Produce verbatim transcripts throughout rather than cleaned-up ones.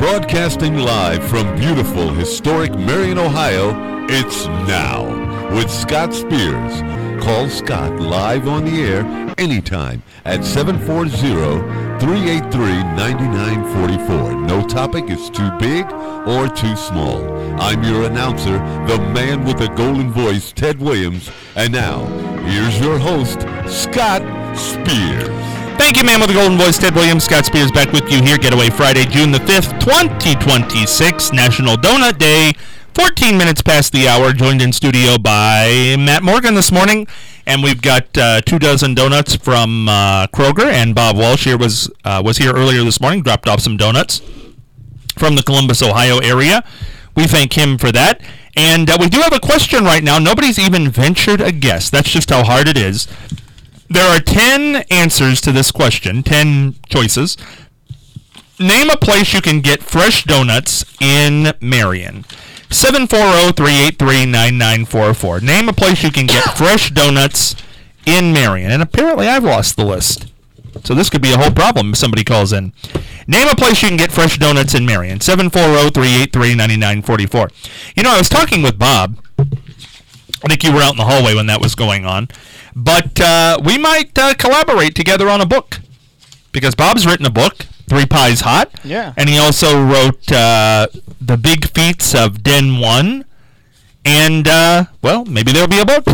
Broadcasting live from beautiful, historic Marion, Ohio, it's Now with Scott Spears. Call Scott live on the air anytime at seven four zero, three eight three, nine nine four four. No topic is too big or too small. I'm your announcer, the man with the golden voice, Ted Williams. And now, here's your host, Scott Spears. Thank you, man with the golden voice, Ted Williams. Scott Spears back with you here. Getaway Friday, June the fifth, twenty twenty-six, National Donut Day. fourteen minutes past the hour, joined in studio by Matt Morgan this morning. And we've got uh, two dozen donuts from uh, Kroger, and Bob Walsh here was uh, was here earlier this morning, dropped off some donuts from the Columbus, Ohio area. We thank him for that. And uh, we do have a question right now. Nobody's even ventured a guess. That's just how hard it is. There are ten answers to this question, ten choices. Name a place you can get fresh donuts in Marion. seven four zero, three eight three, nine nine four four. Name a place you can get fresh donuts in Marion. And apparently I've lost the list. So this could be a whole problem if somebody calls in. Name a place you can get fresh donuts in Marion. seven four zero, three eight three, nine nine four four. You know, I was talking with Bob. I think you were out in the hallway when that was going on. But uh, we might uh, collaborate together on a book. Because Bob's written a book, Three Pies Hot. Yeah. And he also wrote uh, The Big Feats of Den One. And, uh, well, maybe there'll be a book.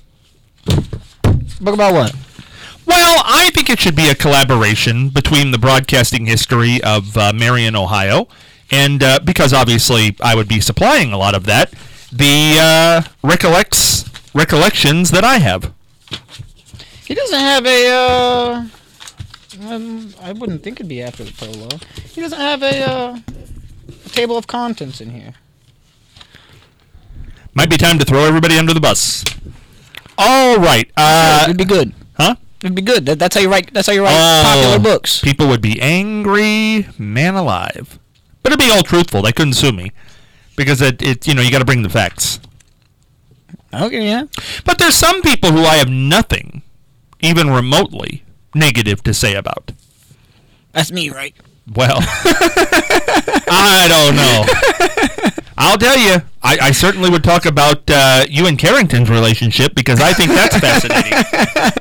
Book about what? Well, I think it should be a collaboration between the broadcasting history of uh, Marion, Ohio, and uh, because obviously I would be supplying a lot of that, the uh, recollects recollections that I have. He doesn't have a, uh, um, I wouldn't think it'd be after the polo. He doesn't have a, uh, a table of contents in here. Might be time to throw everybody under the bus. All right. Uh, It'd be good. Huh? It'd be good. That, that's how you write. That's how you write oh, popular books. People would be angry, man alive. But it'd be all truthful. They couldn't sue me because it, it you know, you got to bring the facts. Okay, yeah. But there's some people who I have nothing, even remotely, negative to say about. That's me, right? Well, I don't know. I'll tell you, I, I certainly would talk about uh, you and Carrington's relationship because I think that's fascinating.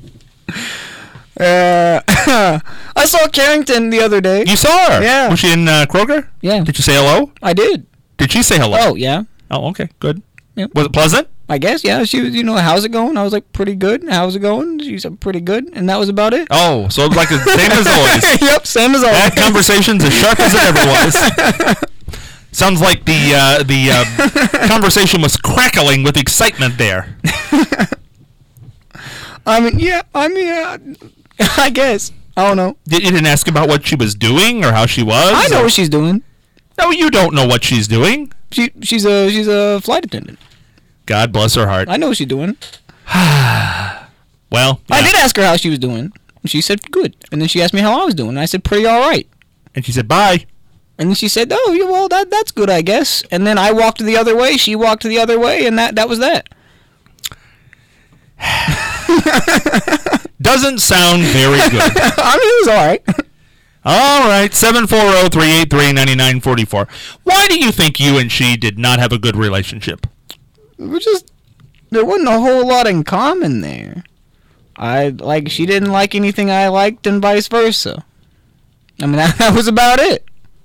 Uh, I saw Carrington the other day. You saw her? Yeah. Was she in uh, Kroger? Yeah. Did you say hello? I did. Did she say hello? Oh, yeah. Oh, okay, good. Yeah. Was it pleasant? I guess, yeah. She was, you know, how's it going? I was like, pretty good. How's it going? She said, pretty good. And that was about it. Oh, so it was like the same as always. Yep, same as always. That conversation's as sharp as it ever was. Sounds like the uh, the uh, conversation was crackling with excitement there. I mean, yeah, I mean, uh, I guess. I don't know. Did, you didn't ask about what she was doing or how she was? I know or? what she's doing. No, you don't know what she's doing. She she's a she's a flight attendant. God bless her heart. I know what she's doing. Well, yeah. I did ask her how she was doing. She said good, and then she asked me how I was doing. And I said pretty all right. And she said bye. And then she said, "Oh, yeah, well, that that's good, I guess." And then I walked the other way. She walked the other way, and that that was that. Doesn't sound very good. I mean, it was all right. All right, seven four zero, three eight three, nine nine four four. Why do you think you and she did not have a good relationship? We're just, there wasn't a whole lot in common there. I, like, she didn't like anything I liked and vice versa. I mean, that, that was about it.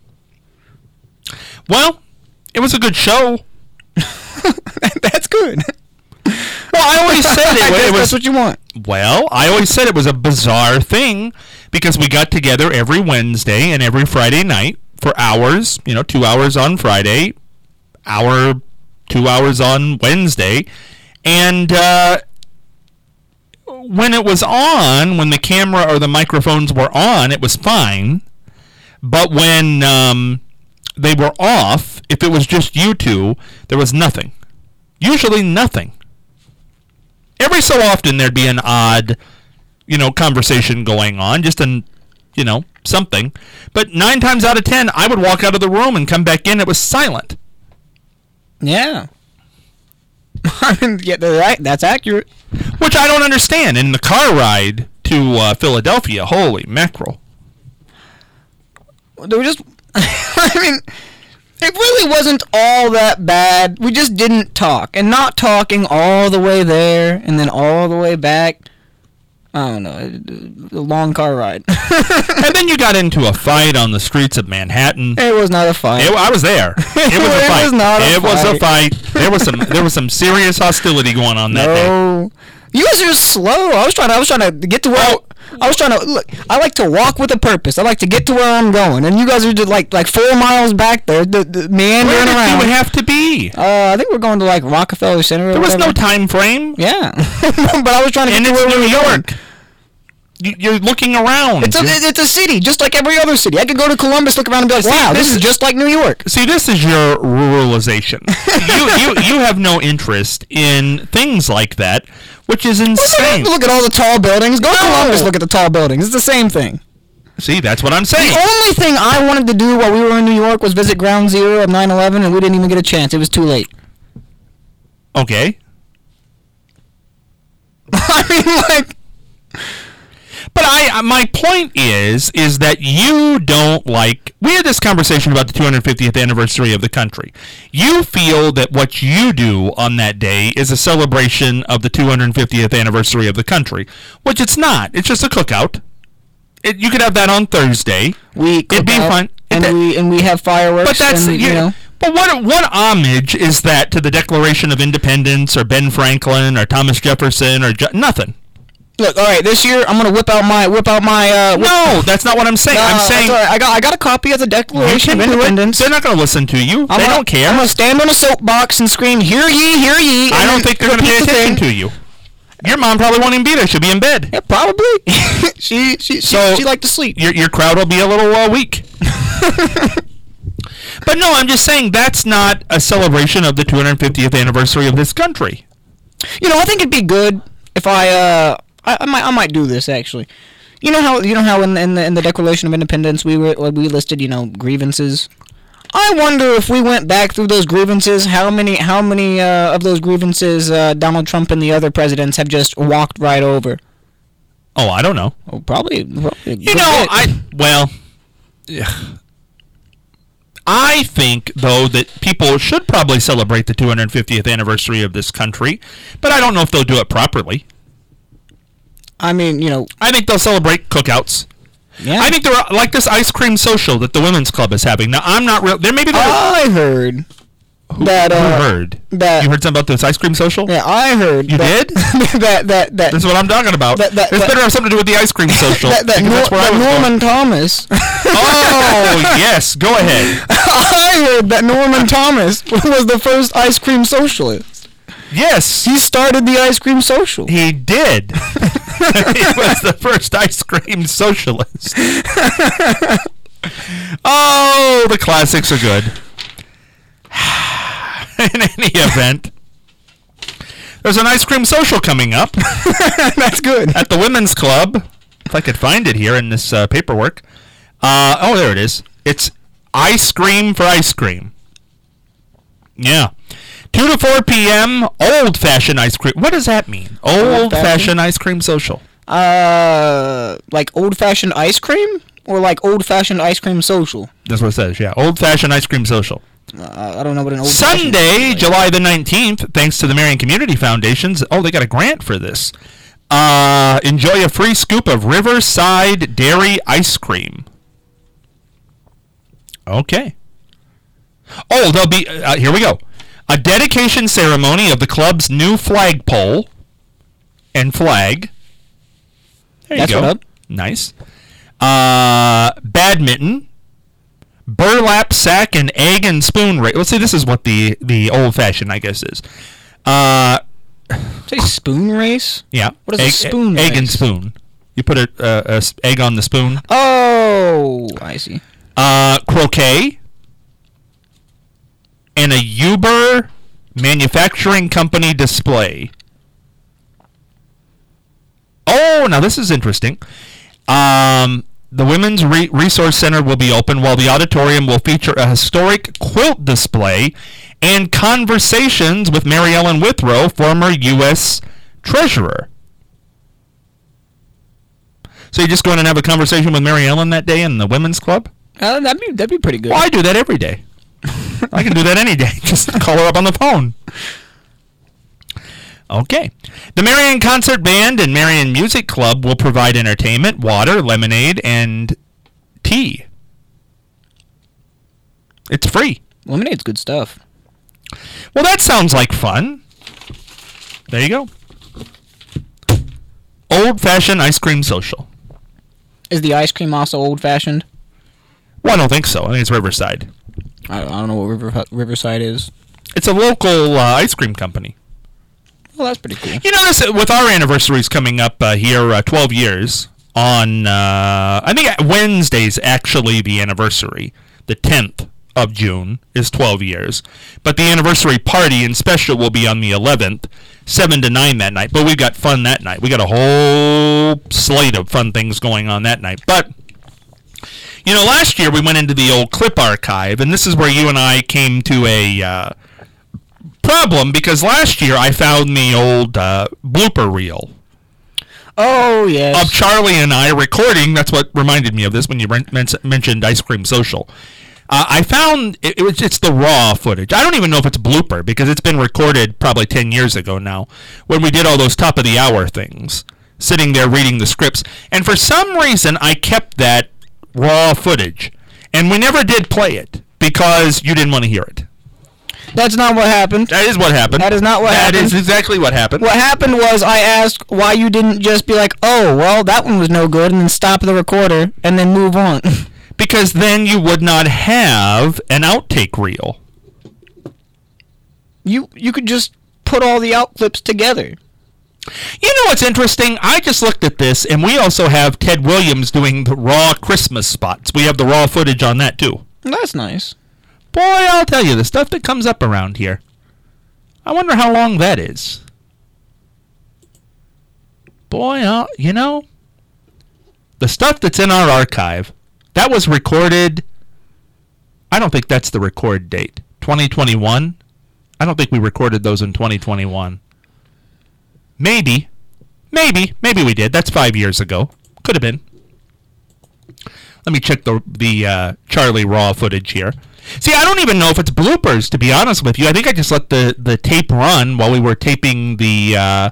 Well, it was a good show. That's good. Well, I always said it, it was... That's what you want. Well, I always said it was a bizarre thing because we got together every Wednesday and every Friday night for hours, you know, two hours on Friday, hour, two hours on Wednesday, and uh, when it was on, when the camera or the microphones were on, it was fine, but when um, they were off, if it was just you two, there was nothing. Usually nothing. Every so often there'd be an odd, you know, conversation going on, just an, you know, something. But nine times out of ten, I would walk out of the room and come back in. It was silent. Yeah. I mean, yeah, that, that's accurate. Which I don't understand. In the car ride to uh, Philadelphia, holy mackerel. They were just... I mean, it really wasn't all that bad. We just didn't talk. And not talking all the way there and then all the way back. I don't know. A long car ride. And then you got into a fight on the streets of Manhattan. It was not a fight. It, I was there. It was a It fight. was not a it fight. was a fight. There was some. There was some serious hostility going on that day. No. You guys are just slow. I was trying to, I was trying to get to where Oh. I was trying to look. I like to walk with a purpose. I like to get to where I'm going, and you guys are just like like four miles back there, the, the meandering Where did around. you have to be? Uh, I think we're going to like Rockefeller Center. Or There was whatever. no time frame. Yeah, but I was trying to And get to it's where we New were going. York. You- You're looking around. It's a it's a city, just like every other city. I could go to Columbus, look around, and be like, See, wow, this this is is- just like New York. See, this is your ruralization. you, you you have no interest in things like that, which is insane. Look at all the tall buildings. Go to Columbus, look at the tall buildings. It's the same thing. See, that's what I'm saying. The only thing I wanted to do while we were in New York was visit Ground Zero of nine eleven, and we didn't even get a chance. It was too late. Okay. I mean, like, But I, my point is, is that you don't like. We had this conversation about the two hundred fiftieth anniversary of the country. You feel that what you do on that day is a celebration of the two hundred fiftieth anniversary of the country, which it's not. It's just a cookout. It, you could have that on Thursday. we It'd cook be out, fun. and It- we and we have fireworks. But that's and, you, you know. But what what homage is that to the Declaration of Independence or Ben Franklin or Thomas Jefferson or ju- nothing? Look, all right, this year I'm gonna whip out my whip out my. Uh, whip, No, that's not what I'm saying. No, I'm that's saying all right. I got I got a copy of the you Declaration can of do it. Independence. They're not going to listen to you. I'm they gonna, don't care. I'm gonna stand on a soapbox and scream, "Hear ye, hear ye!" I and don't think they're going to pay repeat the attention thing. to you. Your mom probably won't even be there. She'll be in bed. Yeah, probably. she she So- she, she liked to sleep. Your your crowd will be a little uh, weak. But no, I'm just saying that's not a celebration of the two hundred fiftieth anniversary of this country. You know, I think it'd be good if I uh I, I might I might do this actually. You know how you know how in, in the in the Declaration of Independence we were we listed you know grievances. I wonder if we went back through those grievances, how many how many uh, of those grievances uh, Donald Trump and the other presidents have just walked right over. Oh, I don't know. Oh, probably. probably a You good know, bit. I well, I think though that people should probably celebrate the two hundred fiftieth anniversary of this country, but I don't know if they'll do it properly. I mean, you know, I think they'll celebrate cookouts. yeah. I think they're like this ice cream social that the women's club is having. Now, I'm not real. There maybe there. I heard who, that. Uh, who heard? that- you heard something about this ice cream social? Yeah, I heard. You that, did? that that that This is what I'm talking about. That- that- this that- better have something to do with the ice cream social. that, that, because Nor- that's where I that was going. Norman Thomas. Oh yes, go ahead. I heard that Norman Thomas was the first ice cream socialist. Yes, He started the ice cream social. he did. He was the first ice cream socialist. Oh, the classics are good. In any event, there's an ice cream social coming up That's good. at the Women's Club. If I could find it here in this uh, paperwork. Uh, oh, there it is. It's ice cream for ice cream. Yeah. two to four p.m. old-fashioned ice cream. What does that mean? Old-fashioned ice cream social. Uh, like old-fashioned ice cream, or like old-fashioned ice cream social. That's what it says, yeah. Old-fashioned ice cream social. Uh, I don't know what an old Sunday, July the nineteenth, thanks to the Marion Community Foundations. Oh, they got a grant for this. Uh, enjoy a free scoop of Riverside Dairy Ice Cream. Okay. Oh, there'll be, uh, here we go. A dedication ceremony of the club's new flagpole and flag. There you That's go. what up. Nice. Uh, badminton, burlap sack, and egg and spoon race. Let's see, this is what the, the old-fashioned, I guess, is. Uh, Say spoon race. yeah. What is a egg, spoon Egg and race? spoon. You put a, uh, a s- egg on the spoon. Oh, I see. Uh, croquet. And a Uber Manufacturing Company display. Oh, now this is interesting. Um, the Women's Re- Resource Center will be open while the auditorium will feature a historic quilt display and conversations with Mary Ellen Withrow, former U S Treasurer. So you're just going to have a conversation with Mary Ellen that day in the Women's Club? Uh, that'd be that'd be pretty good. Well, I do that every day. I can do that any day. Just call her up on the phone. Okay. The Marion Concert Band and Marion Music Club will provide entertainment, water, lemonade, and tea. It's free. Lemonade's good stuff. Well, that sounds like fun. There you go. Old-fashioned ice cream social. Is the ice cream also old-fashioned? Well, I don't think so. I think it's Riverside. I, I don't know what River, Riverside is. It's a local uh, ice cream company. Well, that's pretty cool. You notice that with our anniversaries coming up uh, here, uh, twelve years, on, uh, I think Wednesday's actually the anniversary. The tenth of June is twelve years. But the anniversary party and special will be on the eleventh, seven to nine that night. But we got fun that night. We got a whole slate of fun things going on that night. But, you know, last year we went into the old clip archive, and this is where you and I came to a uh, problem, because last year I found the old uh, blooper reel. Oh, yes. Of Charlie and I recording. That's what reminded me of this when you men- mentioned Ice Cream Social. Uh, I found it, it was it's the raw footage. I don't even know if it's blooper, because it's been recorded probably ten years ago now, when we did all those top of the hour things, sitting there reading the scripts. And for some reason, I kept that raw footage, and we never did play it because you didn't want to hear it. That's not what happened. That is what happened. That is not what that happened. That is exactly what happened. What happened was I asked why you didn't just be like, oh, well, that one was no good, and then stop the recorder and then move on. Because then you would not have an outtake reel. You you could just put all the out clips together. You know what's interesting? I just looked at this, and we also have Ted Williams doing the raw Christmas spots. We have the raw footage on that, too. That's nice. Boy, I'll tell you, the stuff that comes up around here. I wonder how long that is. Boy, I'll, you know, the stuff that's in our archive, that was recorded, I don't think that's the record date. twenty twenty-one? I don't think we recorded those in twenty twenty-one. Maybe. Maybe. Maybe we did. That's five years ago. Could have been. Let me check the the uh, Charlie Raw footage here. See, I don't even know if it's bloopers, to be honest with you. I think I just let the, the tape run while we were taping the uh,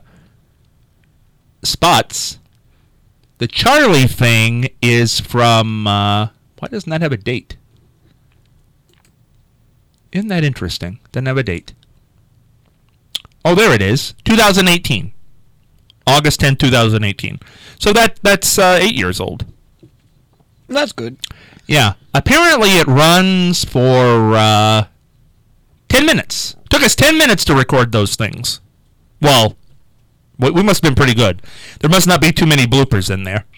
spots. The Charlie thing is from... Uh, why doesn't that have a date? Isn't that interesting? Doesn't have a date. Oh, there it is. two thousand eighteen. August tenth, twenty eighteen. So that that's uh, eight years old. That's good. Yeah. Apparently it runs for uh, ten minutes. Took us ten minutes to record those things. Well, we must have been pretty good. There must not be too many bloopers in there.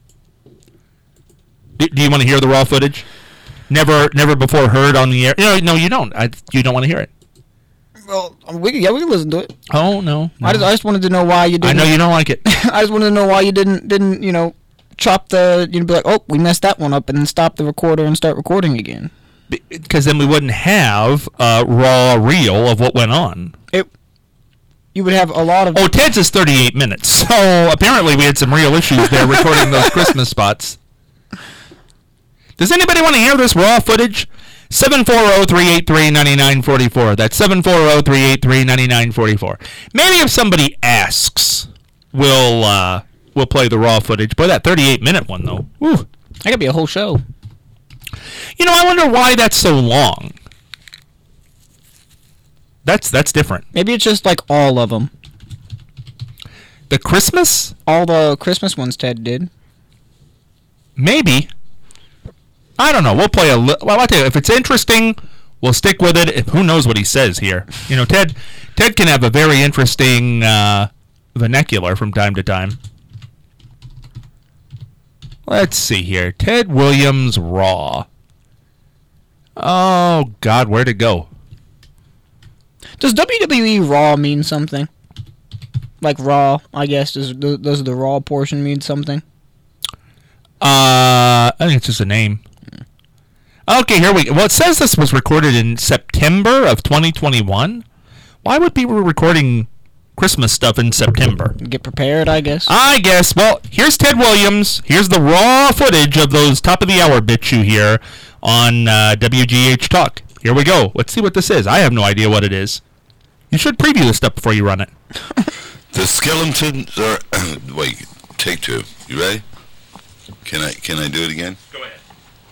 Do, do you want to hear the raw footage? Never never before heard on the air? No, no, you don't. I, you don't want to hear it. Well, we can, yeah, we can listen to it. Oh, no. no. I, just, I just wanted to know why you didn't... I know you don't like it. I just wanted to know why you didn't, didn't you know... chop the, you'd be like, oh, we messed that one up, and then stop the recorder and start recording again. Because then we wouldn't have a raw reel of what went on. It, you would have a lot of... Oh, Ted's is thirty-eight minutes, so apparently we had some real issues there recording those Christmas spots. Does anybody want to hear this raw footage? seven four zero, three eight three, nine nine four four. That's seven four zero, three eight three, nine nine four four. Maybe if somebody asks, we'll... Uh, We'll play the raw footage. Boy, that thirty-eight minute one, though. Whew. That could be a whole show. You know, I wonder why that's so long. That's that's different. Maybe it's just like all of them. The Christmas? All the Christmas ones Ted did. Maybe. I don't know. We'll play a... Li- well, I'll tell you, if it's interesting, we'll stick with it. If, who knows what he says here? You know, Ted, Ted can have a very interesting uh, vernacular from time to time. Let's see here. Ted Williams Raw. Oh, God, where'd it go? Does W W E Raw mean something? Like Raw, I guess. Does, does the Raw portion mean something? Uh, I think it's just a name. Okay, here we go. Well, it says this was recorded in September of twenty twenty-one. Why would people be recording Christmas stuff in September. Get prepared, I guess. I guess. Well, here's Ted Williams. Here's the raw footage of those top of the hour bits you hear on uh, W G H Talk. Here we go. Let's see what this is. I have no idea what it is. You should preview this stuff before you run it. The skeletons are... Wait, take two. You ready? Can I can I do it again? Go ahead.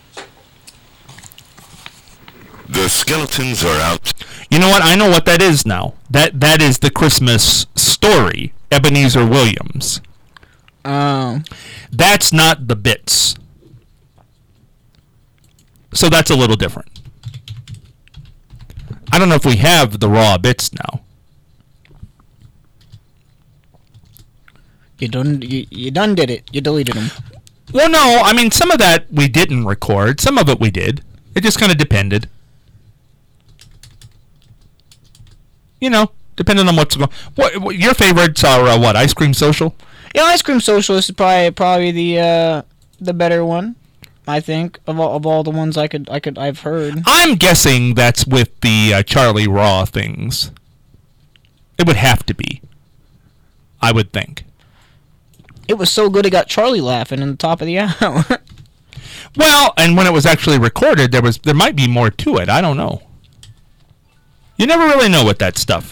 The skeletons are out. You know what? I know what that is now. That That is the Christmas Story, Ebenezer Williams. Oh. That's not the bits. So that's a little different. I don't know if we have the raw bits now. You done, you, you done did it. You deleted them. Well, no. I mean, some of that we didn't record. Some of it we did. It just kind of depended. You know, depending on what's going. What, what your favorites are? Uh, what Ice Cream Social? Yeah, Ice Cream Socialist is probably probably the uh, the better one, I think, of all of all the ones I could I could I've heard. I'm guessing that's with the uh, Charlie Raw things. It would have to be. I would think. It was so good it got Charlie laughing in the top of the hour. Well, and when it was actually recorded, there was there might be more to it. I don't know. You never really know with that stuff.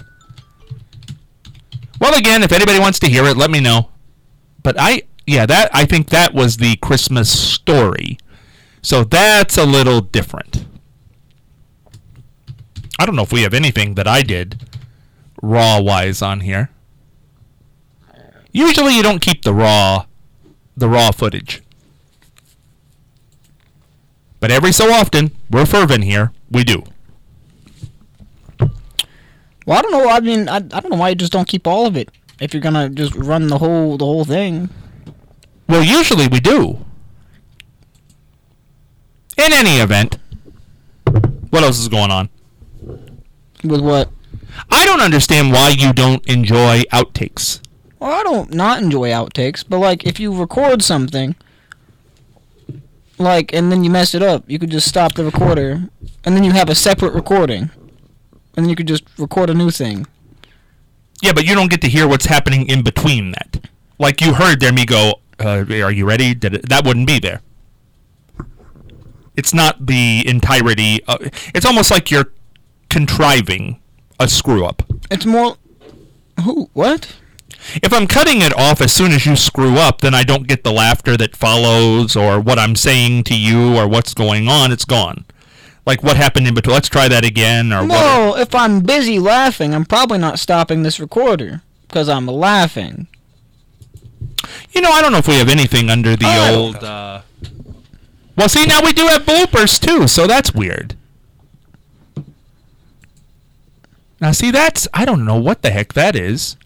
Well, again, if anybody wants to hear it, let me know. But I, yeah, that I think that was the Christmas Story. So that's a little different. I don't know if we have anything that I did raw-wise on here. Usually you don't keep the raw, the raw footage. But every so often, we're fervent here, we do. Well, I don't know. I mean, I, I don't know why you just don't keep all of it if you're gonna just run the whole the whole thing. Well, usually we do. In any event, what else is going on? With what? I don't understand why you don't enjoy outtakes. Well, I don't not enjoy outtakes, but like if you record something, like and then you mess it up, you could just stop the recorder, and then you have a separate recording. And then you could just record a new thing. Yeah, but you don't get to hear what's happening in between that. Like you heard there me go, uh, are you ready? Did it, that wouldn't be there. It's not the entirety. Of, it's almost like you're contriving a screw-up. It's more... Who? What? If I'm cutting it off as soon as you screw up, then I don't get the laughter that follows or what I'm saying to you or what's going on. It's gone. Like, what happened in between? Let's try that again, or no, what? If I'm busy laughing, I'm probably not stopping this recorder, because I'm laughing. You know, I don't know if we have anything under the oh, old, uh... Well, see, now we do have bloopers, too, so that's weird. Now, see, that's... I don't know what the heck that is.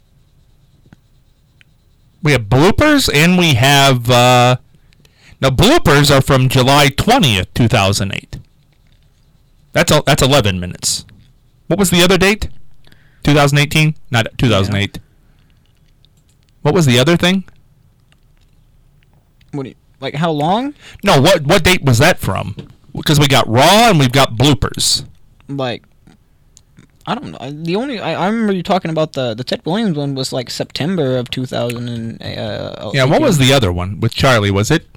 We have bloopers, and we have, uh... Now, bloopers are from July twentieth, two thousand eight. That's a, that's eleven minutes. What was the other date? twenty eighteen? Not two thousand eight. Yeah. What was the other thing? What do you, like how long? No, what what date was that from? Because we got Raw and we've got bloopers. Like, I don't know. The only I, I remember you talking about the the Ted Williams one was like September of two thousand and. Uh, yeah, what was the other one with Charlie? Was it?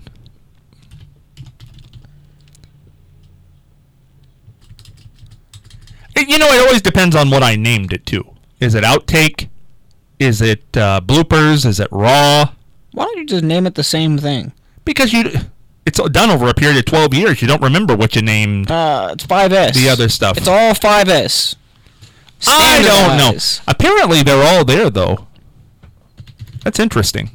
You know, it always depends on what I named it to. Is it outtake? Is it uh, bloopers? Is it raw? Why don't you just name it the same thing? Because you, it's done over a period of twelve years. You don't remember what you named. Uh, it's five S. The other stuff. It's all five S. I don't know. Apparently, they're all there, though. That's interesting.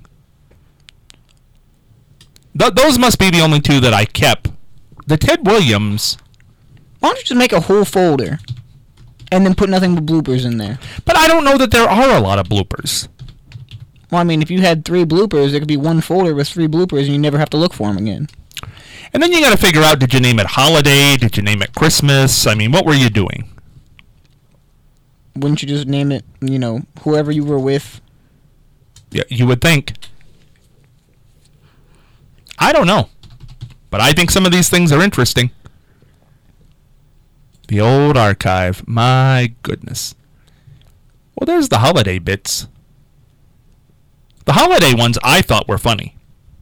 Th- those must be the only two that I kept. The Ted Williams. Why don't you just make a whole folder? And then put nothing but bloopers in there. But I don't know that there are a lot of bloopers. Well, I mean, if you had three bloopers, there could be one folder with three bloopers, and you never have to look for them again. And then you got to figure out, did you name it Holiday? Did you name it Christmas? I mean, what were you doing? Wouldn't you just name it, you know, whoever you were with? Yeah, you would think. I don't know. But I think some of these things are interesting. The old archive. My goodness. Well, there's the holiday bits. The holiday ones I thought were funny.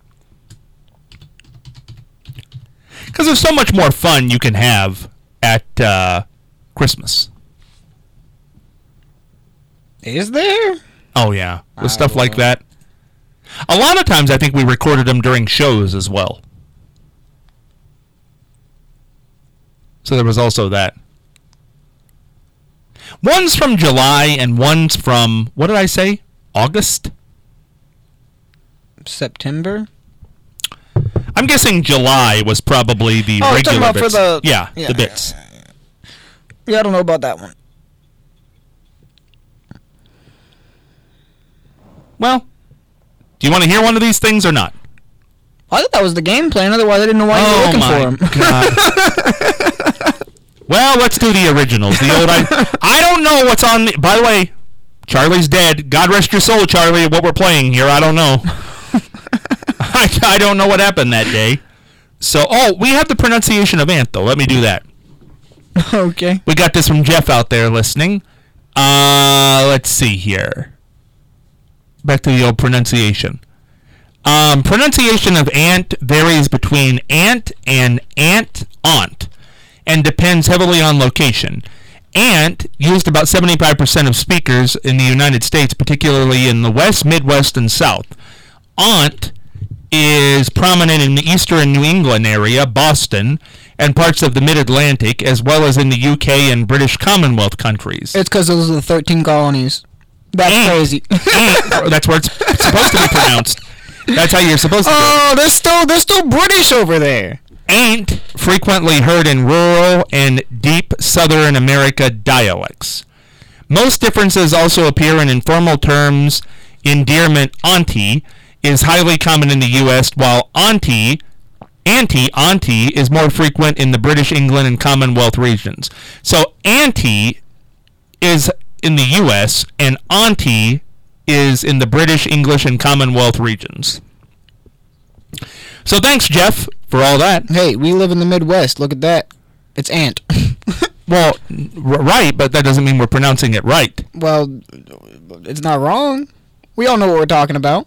Because there's so much more fun you can have at uh, Christmas. Is there? Oh, yeah. With I stuff like will. that. A lot of times I think we recorded them during shows as well. So there was also that. One's from July and one's from, what did I say? August? September? I'm guessing July was probably the Oh, you're talking regular about for bits. the- yeah, yeah, the bits. yeah, yeah, Yeah, I don't know about that one. Well, do you want to hear one of these things or not? I thought that was the game plan. Otherwise, I didn't know why you were looking for him. God. Well, let's do the originals. The old I, I don't know what's on the... By the way, Charlie's dead. God rest your soul, Charlie, what we're playing here. I don't know. I, I don't know what happened that day. So, oh, we have the pronunciation of ant, though. Let me do that. Okay. We got this from Jeff out there listening. Uh, let's see here. Back to the old pronunciation. Um, pronunciation of ant varies between ant and ant-aunt and depends heavily on location. Ant, used about seventy-five percent of speakers in the United States, particularly in the West, Midwest, and South. Aunt is prominent in the eastern New England area, Boston, and parts of the Mid-Atlantic, as well as in the U K and British Commonwealth countries. It's because those are the thirteen colonies. That's Ant. crazy. Ant, that's where it's supposed to be pronounced. That's how you're supposed to do it. Oh, they're still they're still British over there. Ain't frequently heard in rural and deep Southern America dialects. Most differences also appear in informal terms. Endearment auntie is highly common in the U S, while auntie, auntie, auntie is more frequent in the British, England, and Commonwealth regions. So auntie is in the U S and auntie is in the British, English, and Commonwealth regions. So thanks, Jeff, for all that. Hey, we live in the Midwest. Look at that. It's ant. Well, r- right, but that doesn't mean we're pronouncing it right. Well, it's not wrong. We all know what we're talking about.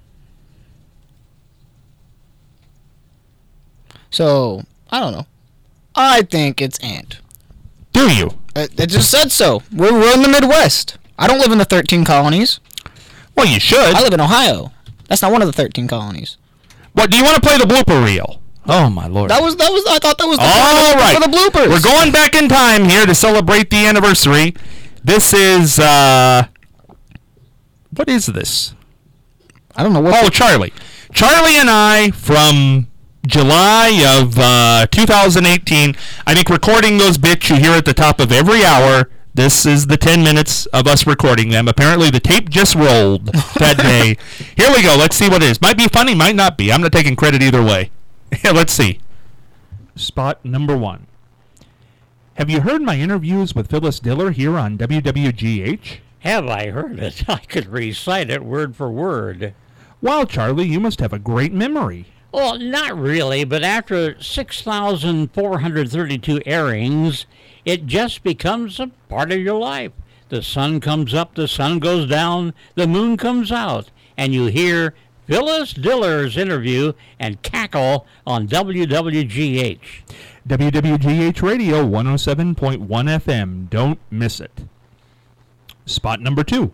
So, I don't know. I think it's ant. Do you? It, it just said so. We're, we're in the Midwest. I don't live in the thirteen colonies. Well, you should. I live in Ohio. That's not one of the thirteen colonies. What, do you want to play the blooper reel? Oh, my Lord. That was, that was, I thought that was the All right. for the bloopers. We're going back in time here to celebrate the anniversary. This is, uh... What is this? I don't know what. Oh, Charlie. Charlie and I, from July of uh, two thousand eighteen, I think recording those bits you hear at the top of every hour. This is the ten minutes of us recording them. Apparently the tape just rolled that day. Here we go. Let's see what it is. Might be funny, might not be. I'm not taking credit either way. Let's see. Spot number one. Have you heard my interviews with Phyllis Diller here on W W G H? Have I heard it? I could recite it word for word. Wow, Charlie, you must have a great memory. Well, not really, but after six thousand four hundred thirty-two airings, it just becomes a part of your life. The sun comes up, the sun goes down, the moon comes out, and you hear Phyllis Diller's interview and cackle on W W G H. W W G H Radio one oh seven point one F M. Don't miss it. Spot number two.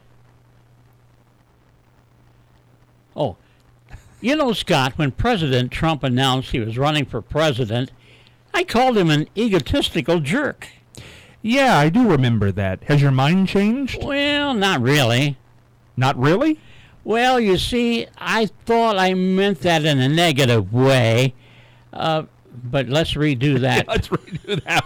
Oh, you know, Scott, when President Trump announced he was running for president, I called him an egotistical jerk. Yeah, I do remember that. Has your mind changed? Well, not really. Not really? Well, you see, I thought I meant that in a negative way, uh, but let's redo that. Let's redo that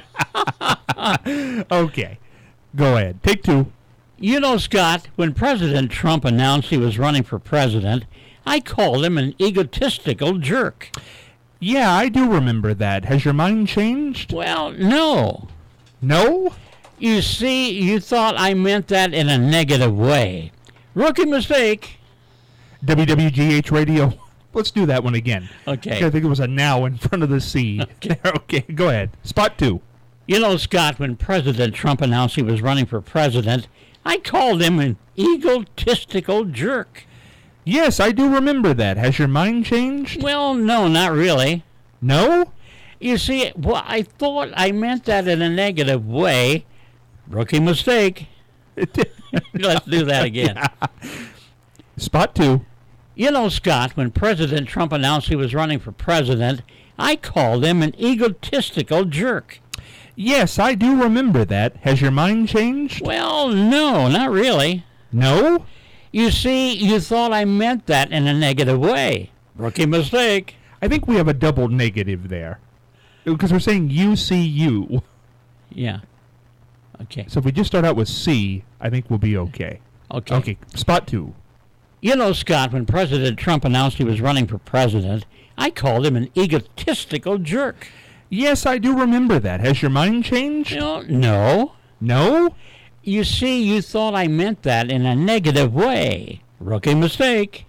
one. Okay. Go ahead. Take two. You know, Scott, when President Trump announced he was running for president, I called him an egotistical jerk. Yeah, I do remember that. Has your mind changed? Well, no. No? You see, you thought I meant that in a negative way. Rookie mistake. W W G H Radio. Let's do that one again. Okay. I think it was a now in front of the C. Okay. Okay, go ahead. Spot two. You know, Scott, when President Trump announced he was running for president, I called him an egotistical jerk. Yes, I do remember that. Has your mind changed? Well, no, not really. No? You see, well, I thought I meant that in a negative way. Rookie mistake. Let's do that again. Yeah. Spot two. You know, Scott, when President Trump announced he was running for president, I called him an egotistical jerk. Yes, I do remember that. Has your mind changed? Well, no, not really. No? You see, you thought I meant that in a negative way. Rookie mistake. I think we have a double negative there. Because we're saying you see you. Yeah. Okay. So if we just start out with C, I think we'll be okay. Okay. Okay, spot two. You know, Scott, when President Trump announced he was running for president, I called him an egotistical jerk. Yes, I do remember that. Has your mind changed? No, no. No? You see, you thought I meant that in a negative way. Rookie mistake.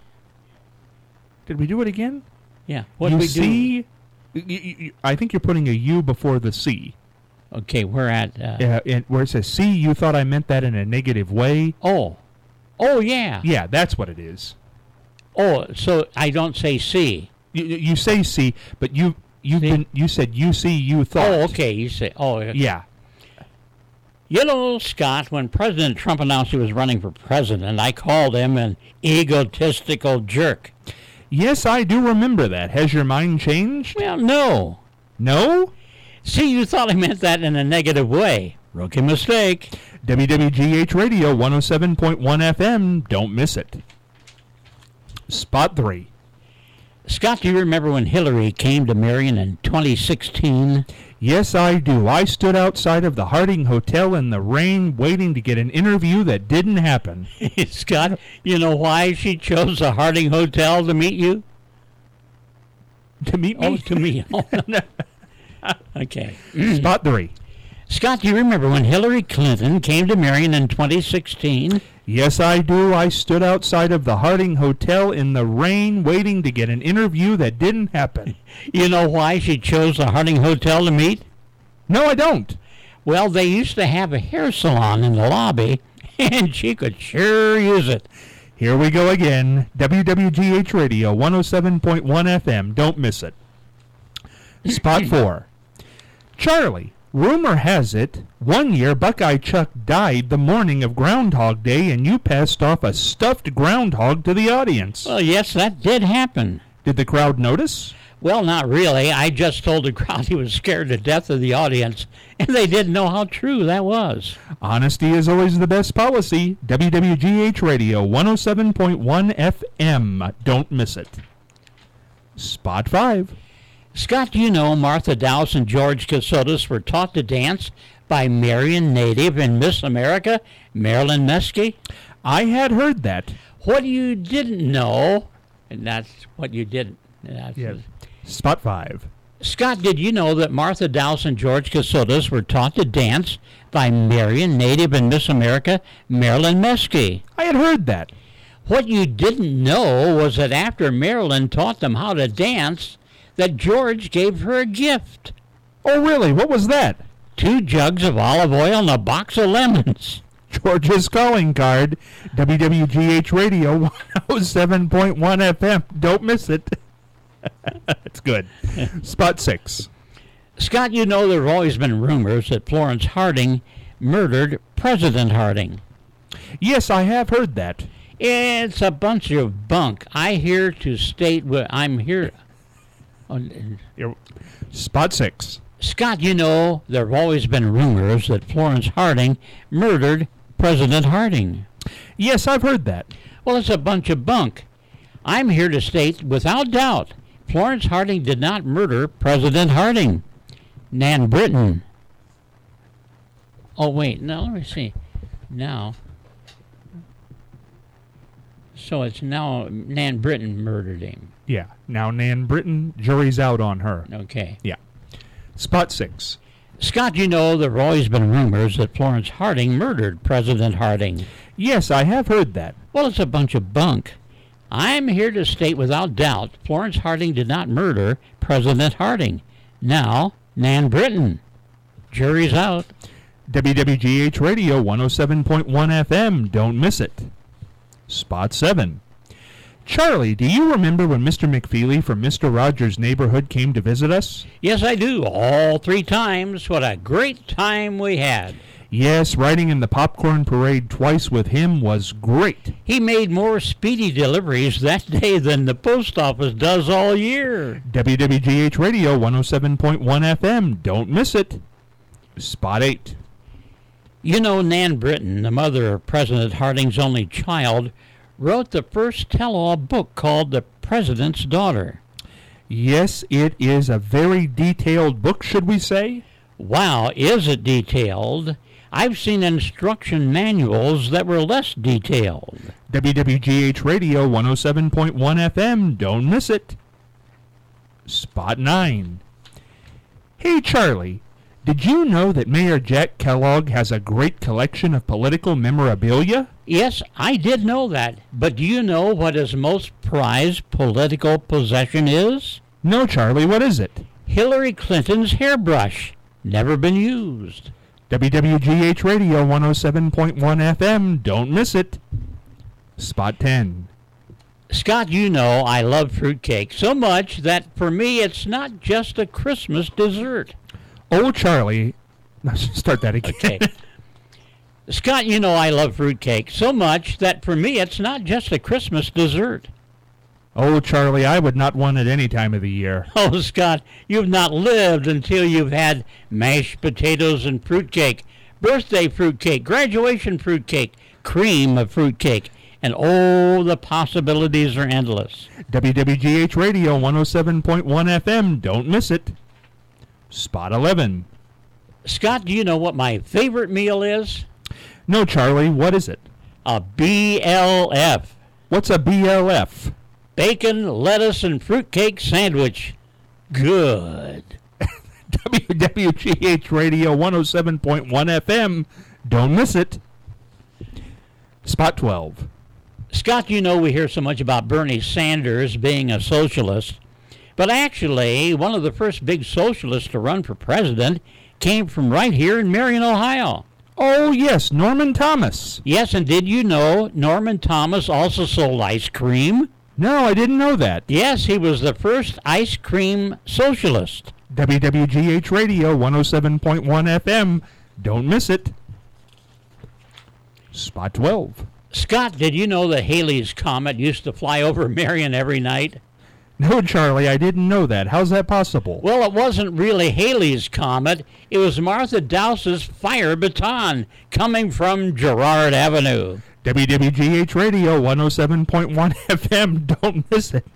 Did we do it again? Yeah. What you did we see, do? You, you, I think you're putting a U before the C. Okay, we're at... Uh, Yeah, and where it says C, you thought I meant that in a negative way. Oh. Oh, yeah. Yeah, that's what it is. Oh, so I don't say C. You, you say C, but you you've See? been you said you see you thought. Oh, okay. You say... Oh, okay. Yeah. You know, Scott, when President Trump announced he was running for president, I called him an egotistical jerk. Yes, I do remember that. Has your mind changed? Well, no. No? See, you thought I meant that in a negative way. Rookie mistake. W W G H Radio one oh seven point one F M. Don't miss it. Spot three. Scott, do you remember when Hillary came to Marion in twenty sixteen? Yes, I do. I stood outside of the Harding Hotel in the rain waiting to get an interview that didn't happen. Scott, you know why she chose the Harding Hotel to meet you? To meet me? Oh, to me. Okay. Spot three. Scott, do you remember when Hillary Clinton came to Marion in twenty sixteen? Yes, I do. I stood outside of the Harding Hotel in the rain waiting to get an interview that didn't happen. You know why she chose the Harding Hotel to meet? No, I don't. Well, they used to have a hair salon in the lobby, and she could sure use it. Here we go again. W W G H Radio one oh seven point one F M. Don't miss it. Spot four. Charlie, rumor has it, one year Buckeye Chuck died the morning of Groundhog Day and you passed off a stuffed groundhog to the audience. Well, yes, that did happen. Did the crowd notice? Well, not really. I just told the crowd he was scared to death of the audience, and they didn't know how true that was. Honesty is always the best policy. W W G H Radio one oh seven point one F M. Don't miss it. Spot five. Scott, do you know Martha Dowse and George Casotis were taught to dance by Marion native and Miss America, Marilyn Meskey? I had heard that. What you didn't know, and that's what you didn't. That's Yeah. Spot five. Scott, did you know that Martha Dowse and George Casotis were taught to dance by Marion native and Miss America, Marilyn Meskey? I had heard that. What you didn't know was that after Marilyn taught them how to dance, that George gave her a gift. Oh, really? What was that? Two jugs of olive oil and a box of lemons. George's calling card. W W G H Radio one oh seven point one F M. Don't miss it. It's good. Spot six. Scott, you know there have always been rumors that Florence Harding murdered President Harding. Yes, I have heard that. It's a bunch of bunk. I here to state what I'm here. Spot six. Scott, you know there have always been rumors that Florence Harding murdered President Harding. Yes, I've heard that. Well, it's a bunch of bunk. I'm here to state without doubt Florence Harding did not murder President Harding. Nan Britton. Oh, wait. No, let me see. Now. So it's now Nan Britton murdered him. Yeah. Now Nan Britton, jury's out on her. Okay. Yeah. Spot six. Scott, you know there have always been rumors that Florence Harding murdered President Harding. Yes, I have heard that. Well, it's a bunch of bunk. I'm here to state without doubt Florence Harding did not murder President Harding. Now, Nan Britton. Jury's out. W W G H Radio one oh seven point one F M. Don't miss it. Spot seven. Charlie, do you remember when Mister McFeely from Mister Rogers' Neighborhood came to visit us? Yes, I do. All three times. What a great time we had. Yes, riding in the popcorn parade twice with him was great. He made more speedy deliveries that day than the post office does all year. W W G H Radio one oh seven point one F M. Don't miss it. Spot eight. You know, Nan Britton, the mother of President Harding's only child, wrote the first tell-all book called The President's Daughter. Yes, it is a very detailed book, should we say? Wow, is it detailed? I've seen instruction manuals that were less detailed. W W G H Radio one oh seven point one F M. Don't miss it. Spot nine. Hey, Charlie, did you know that Mayor Jack Kellogg has a great collection of political memorabilia? Yes, I did know that. But do you know what his most prized political possession is? No, Charlie, what is it? Hillary Clinton's hairbrush. Never been used. W W G H Radio one oh seven point one F M. Don't miss it. Spot ten. Scott, you know I love fruitcake so much that for me it's not just a Christmas dessert. Oh, Charlie. Start that again. Okay. Scott, you know I love fruitcake so much that for me it's not just a Christmas dessert. Oh, Charlie, I would not want it any time of the year. Oh, Scott, you've not lived until you've had mashed potatoes and fruitcake, birthday fruitcake, graduation fruitcake, cream of fruitcake, and oh, the possibilities are endless. W W G H Radio one oh seven point one F M. Don't miss it. Spot eleven. Scott, do you know what my favorite meal is? No, Charlie, what is it? A B L F. What's a B L F? Bacon, lettuce, and fruitcake sandwich. Good. W W G H Radio one oh seven point one F M. Don't miss it. Spot twelve. Scott, you know we hear so much about Bernie Sanders being a socialist, but actually one of the first big socialists to run for president came from right here in Marion, Ohio. Oh, yes, Norman Thomas. Yes, and did you know Norman Thomas also sold ice cream? No, I didn't know that. Yes, he was the first ice cream socialist. W W G H Radio one oh seven point one F M. Don't miss it. Spot twelve. Scott, did you know that Halley's Comet used to fly over Marion every night? No, Charlie, I didn't know that. How's that possible? Well, it wasn't really Halley's Comet. It was Martha Dowse's fire baton coming from Girard Avenue. W W G H Radio one oh seven point one F M. Don't miss it.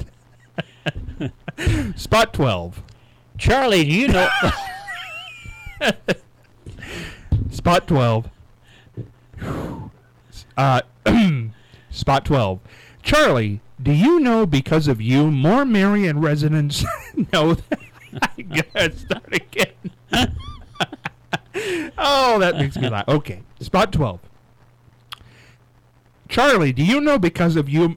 Spot twelve. Charlie, do you know... Spot twelve. Uh, Spot twelve. Charlie, do you know because of you more Marion residents know that... I gotta start again. Oh, that makes me laugh. Okay, spot twelve. Charlie, do you know because of you...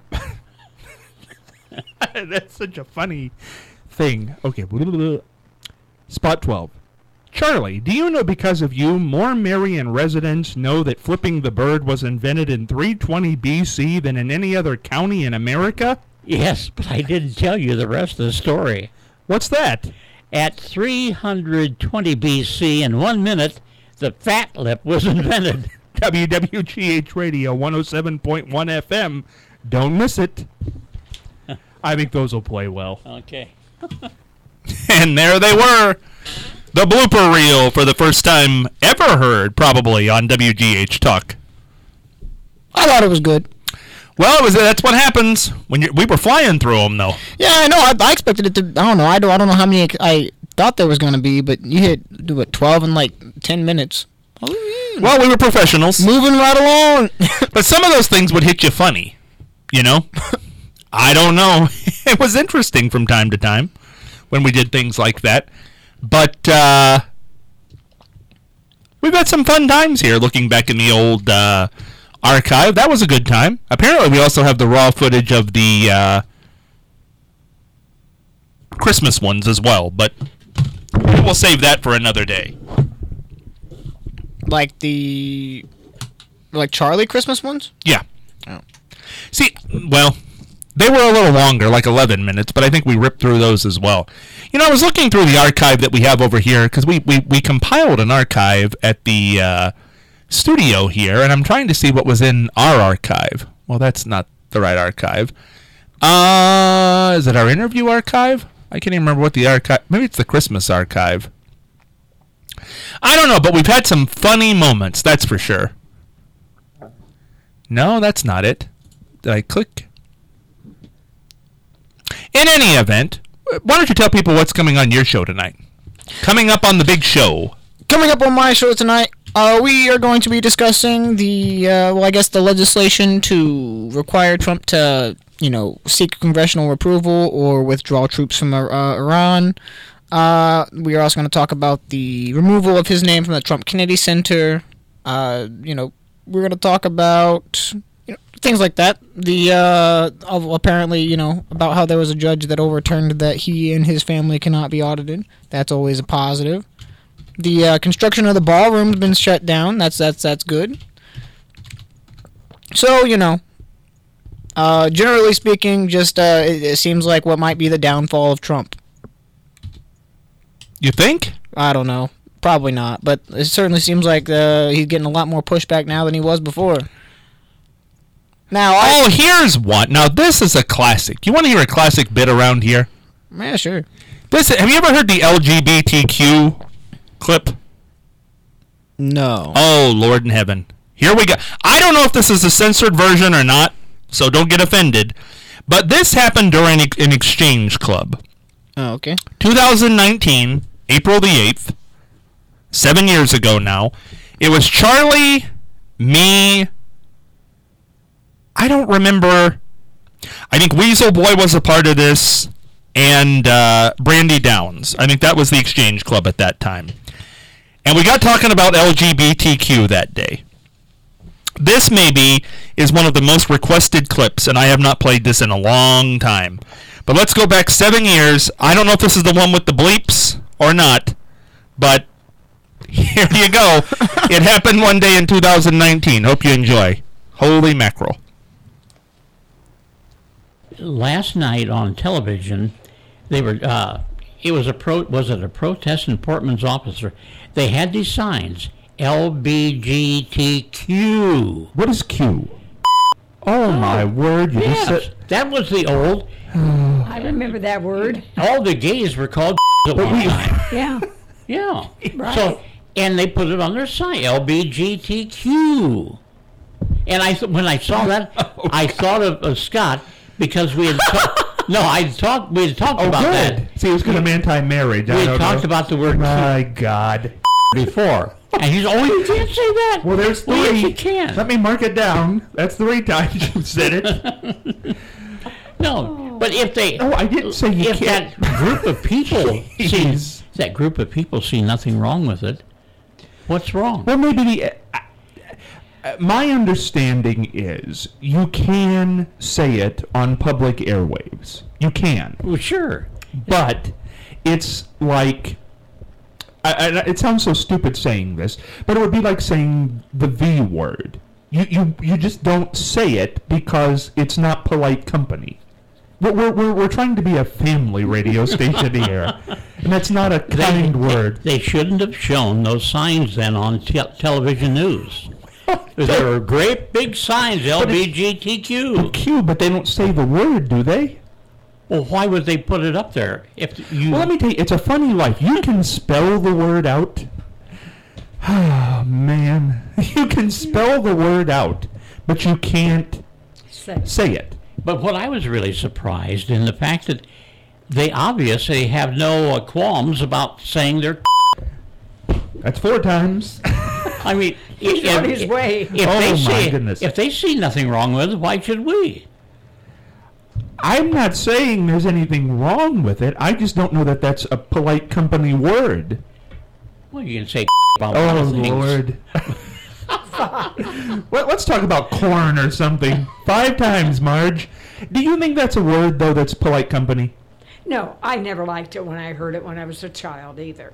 That's such a funny thing. Okay. Spot twelve. Charlie, do you know because of you more Marion residents know that flipping the bird was invented in three twenty B C than in any other county in America? Yes, but I didn't tell you the rest of the story. What's that? At three hundred twenty B C in one minute, the fat lip was invented. W W G H Radio one oh seven point one F M. Don't miss it. I think those will play well. Okay. And there they were. The blooper reel for the first time ever heard, probably, on W G H Talk. I thought it was good. Well, it was. That's what happens when you we were flying through them, though. Yeah, I know. I, I expected it to. I don't know. I don't. I don't know how many I thought there was going to be, but you hit do what twelve in like ten minutes. Well, we were professionals, moving right along. But some of those things would hit you funny, you know. I don't know. It was interesting from time to time when we did things like that. But uh, we've had some fun times here looking back in the old uh, archive. That was a good time. Apparently, we also have the raw footage of the uh, Christmas ones as well. But we'll save that for another day. Like the like Charlie Christmas ones? Yeah. Oh. See, well, they were a little longer, like eleven minutes, but I think we ripped through those as well. You know, I was looking through the archive that we have over here, because we, we, we compiled an archive at the uh, studio here, and I'm trying to see what was in our archive. Well, that's not the right archive. Uh, is it our interview archive? I can't even remember what the archive... Maybe it's the Christmas archive. I don't know, but we've had some funny moments, that's for sure. No, that's not it. Did I click? In any event, why don't you tell people what's coming on your show tonight? Coming up on the big show. Coming up on my show tonight, uh, we are going to be discussing the, uh, well, I guess the legislation to require Trump to, you know, seek congressional approval or withdraw troops from uh, Iran. Uh, we are also going to talk about the removal of his name from the Trump Kennedy Center. Uh, you know, we're going to talk about... things like that. The uh, apparently, you know, about how there was a judge that overturned that he and his family cannot be audited. That's always a positive. The uh, construction of the ballroom's been shut down. That's that's that's good. So you know, uh, generally speaking, just uh, it, it seems like what might be the downfall of Trump. You think? I don't know. Probably not. But it certainly seems like uh, he's getting a lot more pushback now than he was before. Now, oh, I, here's one. Now, this is a classic. You want to hear a classic bit around here? Yeah, sure. This, have you ever heard the L G B T Q clip? No. Oh, Lord in heaven. Here we go. I don't know if this is a censored version or not, so don't get offended. But this happened during an exchange club. Oh, okay. twenty nineteen, April the eighth, seven years ago now. It was Charlie, me... I don't remember. I think Weasel Boy was a part of this, and uh, Brandy Downs. I think that was the exchange club at that time. And we got talking about L G B T Q that day. This, maybe, is one of the most requested clips, and I have not played this in a long time. But let's go back seven years. I don't know if this is the one with the bleeps or not, but here you go. It happened one day in two thousand nineteen. Hope you enjoy. Holy mackerel. Last night on television, they were. Uh, it was a pro. Was it a protest in Portman's office? They had these signs: L B G T Q. What is Q? Oh, my word! You Yes, just said that was the old. I remember that word. All the gays were called at one time. Yeah. Yeah. Right. So, and they put it on their sign: L B G T Q. And I, th- when I saw that, I thought of, of Scott. Because we had talked, no, I talked. We had talked oh, about good. that. See, it was because I'm anti-marriage. We I had don't talked know. about the word My God. before, and he's oh, you can't say that. Well, there's three. Well, yes, you can. Let me mark it down. That's three times you said it. No, but if they, Oh, I didn't say you if can't. that group of people see Jeez. that group of people see nothing wrong with it, what's wrong? Well, maybe the. Uh, uh, my understanding is you can say it on public airwaves. You can. Well, sure. But it's like. I, I, it sounds so stupid saying this, but it would be like saying the V word. You, you, you just don't say it because it's not polite company. We're, we're, we're trying to be a family radio station here, and that's not a kind they, word. They shouldn't have shown those signs then on te- television news. There were great big signs, L B G T Q. Q, but they don't say the word, do they? Well, why would they put it up there? If you Well, let me tell you, it's a funny life. You can spell the word out. Oh, man. You can spell the word out, but you can't Say. say it. But what I was really surprised in the fact that they obviously have no uh, qualms about saying their. That's four times. I mean, He's if, on his way. If Oh, they my see, goodness. If they see nothing wrong with it, why should we? I'm not saying there's anything wrong with it. I just don't know that that's a polite company word. Well, you can say about a lot Oh, of things. Lord. Well, let's talk about corn or something. Five times, Marge. Do you think that's a word, though, that's polite company? No, I never liked it when I heard it when I was a child either.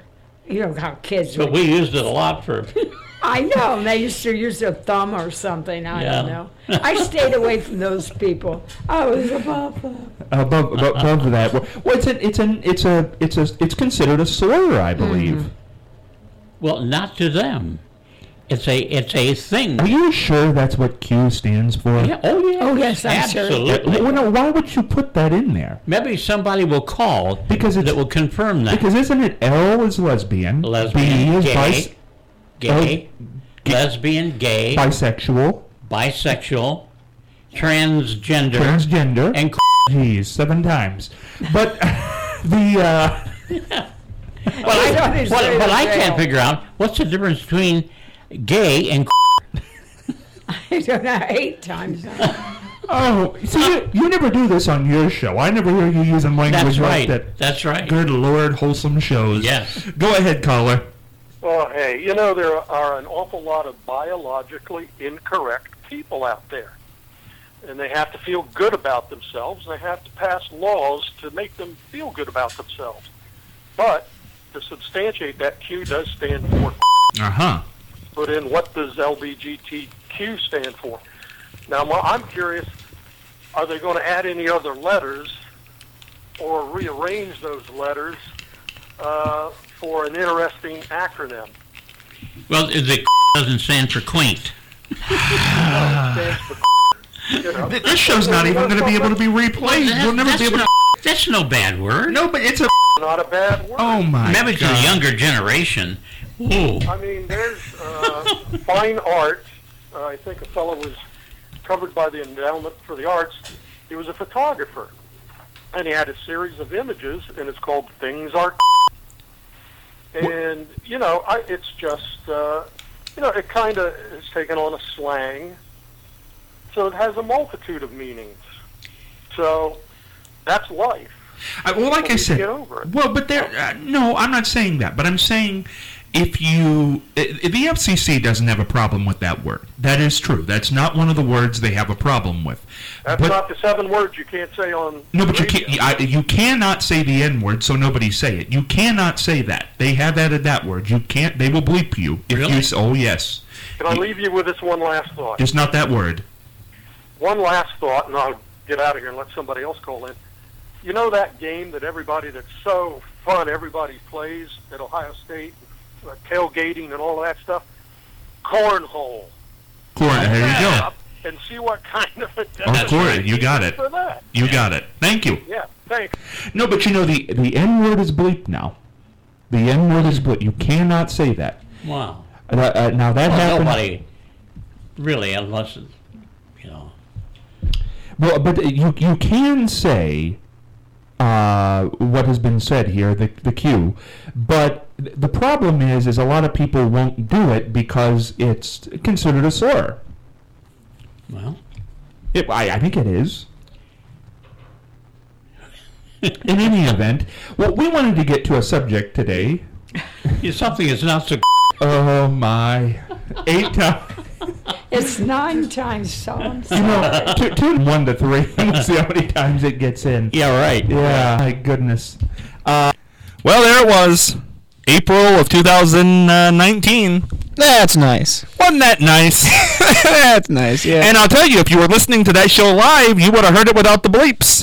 You know how kids. But would- we used it a lot for. I know. And they used to use their thumb or something. I Yeah. don't know. I stayed away from those people. I was above them. Above, above, above that. Well, it's a, it's an, it's a, it's a, it's considered a slur, I believe. Well, not to them. It's a it's a thing. Are you sure that's what Q stands for? Yeah. Oh yeah. Oh, yes, I'm sure. Absolutely. Well, no, why would you put that in there? Maybe somebody will call Because it's- that will confirm that. Because isn't it L is lesbian, Lesbian, B is gay, bis- gay, oh, lesbian, gay, bisexual, bisexual, transgender, transgender, and geez, seven times. But the uh, well, I, thought he what, said what I jail. can't figure out what's the difference between gay and I don't know. Eight times. oh, so you, you never do this on your show. I never hear you using language that's like right. that. That's right. Good Lord, wholesome shows. Yes. Go ahead, caller. Well, hey, you know, there are an awful lot of biologically incorrect people out there. And they have to feel good about themselves. They have to pass laws to make them feel good about themselves. But to substantiate that, Q does stand for. Uh huh. Put in, what does L G B T Q stand for? Now, my- I'm curious, are they going to add any other letters or rearrange those letters uh, for an interesting acronym? Well, the doesn't stand for quaint. It stands for, you know. This show's not even going to be able to be replayed. That- You'll never that's, be able no, to. that's no bad word. No, but it's a. Not a bad word. Oh my Maybe to the God. younger generation. Ooh. I mean, there's uh, fine art. Uh, I think a fellow was covered by the Endowment for the Arts. He was a photographer, and he had a series of images, and it's called Things Are. And, you know, I, it's just, uh, you know, it kind of is taken on a slang, so it has a multitude of meanings. So that's life. I, well, like Well, I we said, get over it. well, but there. Uh, no, I'm not saying that. But I'm saying if you, i the F C C doesn't have a problem with that word. That is true. That's not one of the words they have a problem with. That's but, not the seven words you can't say on no, but you radio. can't. I, you cannot say the N word, so nobody say it. You cannot say that. They have added that word. You can't. They will bleep you if Really? you. s- Oh yes. Can I leave you with this one last thought? Just not that word. One last thought, and I'll get out of here and let somebody else call in. You know that game that everybody, that's so fun, everybody plays at Ohio State, uh, tailgating and all of that stuff? Cornhole. Corn. There you go. Up and see what kind of a Of course, you got it. for that. You got it. Thank you. Yeah, thanks. No, but you know the the N word is bleeped now. The N word is bleeped. You cannot say that. Wow. Uh, uh, now that Well, happened. nobody really, unless it's, you know. Well, but you you can say uh, what has been said here, the the Q, but the problem is, is a lot of people won't do it because it's considered a slur. Well, It, I, I think it is. In any event, well, we wanted to get to a subject today. it's something that's not so. Oh my, eight times. It's nine times so. I'm You know, sorry. tu- tune one to three. We'll see how many times it gets in. Yeah, right. Yeah, my goodness. Well, there it was. April of two thousand nineteen. That's nice. Wasn't that nice? That's nice. Yeah. And I'll tell you, if you were listening to that show live, you would have heard it without the bleeps.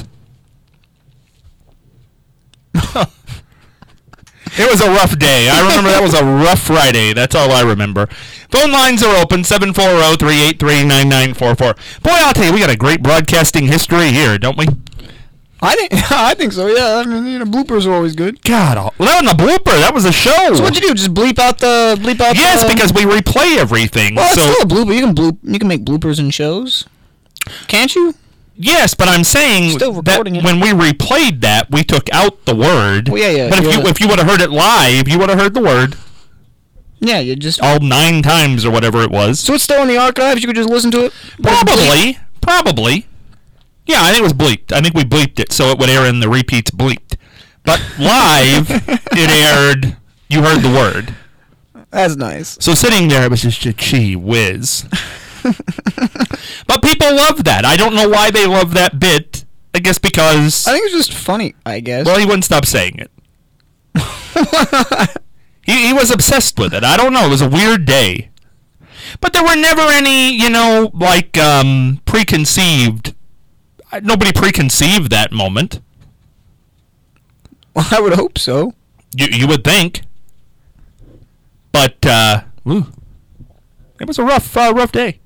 It was a rough day. I remember that was a rough Friday. That's all I remember. Phone lines are open, seven four zero, three eight three, nine nine four four. Boy, I'll tell you, we got a great broadcasting history here, don't we? I think I think so. Yeah. I mean, you know, bloopers are always good. God, all- that wasn't a blooper. That was a show. So what'd you do? Just bleep out the bleep out. Yes, the, because we replay everything. well, it's so still a blooper. You can bloop. You can make bloopers in shows. Can't you? yes, but I'm saying Still that recording it. when we replayed that, we took out the word. Well, yeah, yeah, But if yeah. you if you would have heard it live, you would have heard the word Yeah. You just. all nine times or whatever it was. So it's still in the archives. You could just listen to it. Probably, probably. Yeah, I think it was bleeped. I think we bleeped it so it would air in the repeats bleeped. But live, it aired. You heard the word. That's nice. So sitting there, it was just a gee whiz. But people love that. I don't know why they love that bit. I guess because I think it's just funny. I guess. well, he wouldn't stop saying it. He, he was obsessed with it. I don't know. It was a weird day. But there were never any, you know, like, um, preconceived. Nobody preconceived that moment. Well, I would hope so. You you would think. But, uh, ooh, it was a rough, uh, rough day.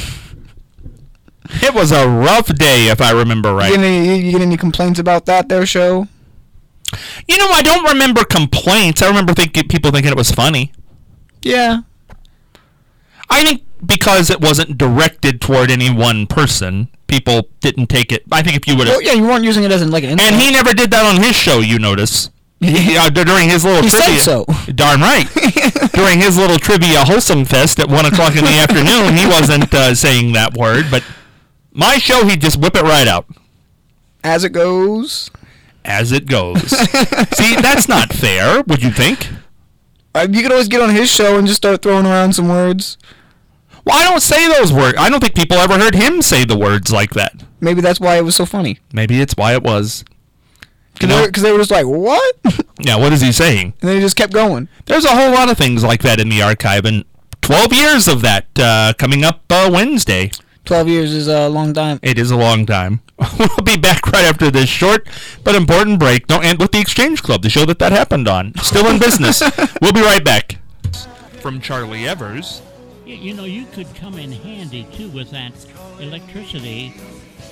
It was a rough day, if I remember right. You get any, you get any complaints about that there show? You know, I don't remember complaints. I remember thinking people thinking it was funny. Yeah. I think because it wasn't directed toward any one person, people didn't take it. I think if you would have... Well, yeah, you weren't using it as in, like, an insult. And he never did that on his show, you notice. He, uh, during his little He trivia... said so. Darn right. During his little trivia wholesome fest at one o'clock in the afternoon, he wasn't uh, saying that word, but my show, he'd just whip it right out. As it goes. As it goes. See, that's not fair, would you think? Uh, you could always get on his show and just start throwing around some words. Well, I don't say those words. I don't think people ever heard him say the words like that. Maybe that's why it was so funny. Maybe it's why it was. Because they, they were just like, what? Yeah, what is he saying? And then he just kept going. There's a whole lot of things like that in the archive, and twelve years of that uh, coming up uh, Wednesday. twelve years is a long time. It is a long time. We'll be back right after this short but important break. Don't end with the Exchange Club, the show that that happened on. Still in business. We'll be right back. From Charlie Evers. You, you know, you could come in handy, too, with that electricity